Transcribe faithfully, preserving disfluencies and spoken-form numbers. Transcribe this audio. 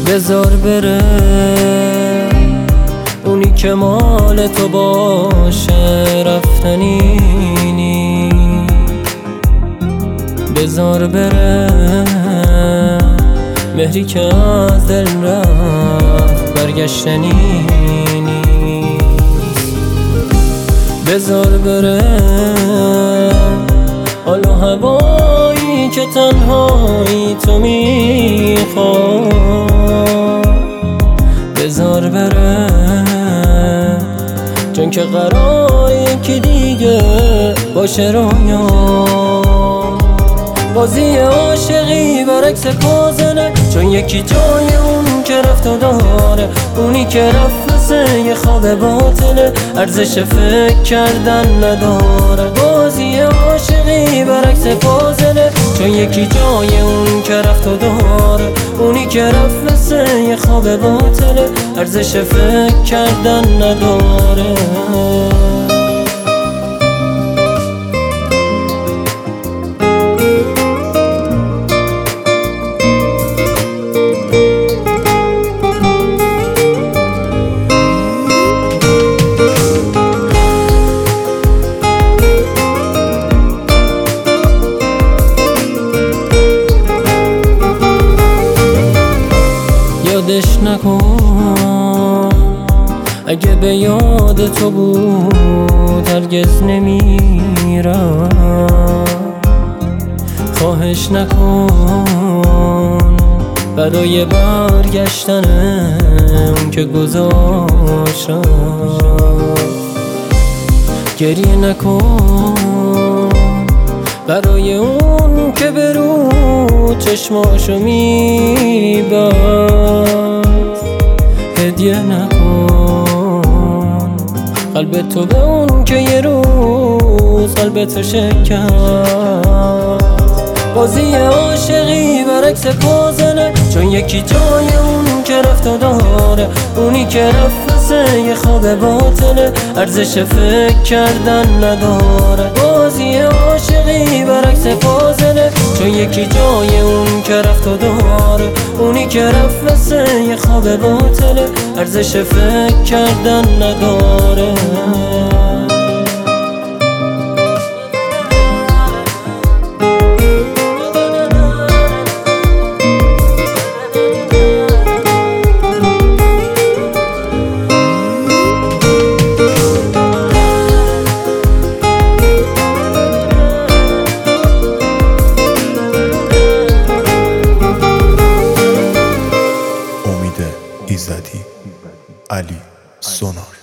بذار بره اونی که مال تو باشه، رفتنی نی. بذار بره مهری که از دل رفت، برگشتنی نیست. بذار بره حال و هوایی که تنهایی تو میخواد. بذار بره چون که قراره که دیگه باشه رویا. بازی عاشقی برعکس پازله، چون یکی جای اون که رفت و داره، اونی که رفت مثل یه خواب باطله، ارزش فکر کردن نداره. بازی عاشقی برعکس پازله، چون یکی جای اون که رفت و داره، اونی که رفت مثل یه خواب باطله، ارزش فکر کردن نداره. یادش نکن اگه به یاد تو بود، هرگز نمیرم. خواهش نکن برای برگشتن اون که گذاشتم. گریه نکن برای اون که برو چشماشو میبست. هدیه نکن قلب تو به اون که یه روز قلب تو شکست. بازی عاشقی برعکس پازله، چون یکی جای اون که رفت و داره، اونی که رفت مثل یه خواب باطله، ارزش فکر کردن نداره. بازی عاشقی برعکس پازله، چون یکی جای اون که رفت و داره، اونی که رفت مثل یه خواب باطله، ارزش فکر کردن نداره. ایزدی، علی سونار.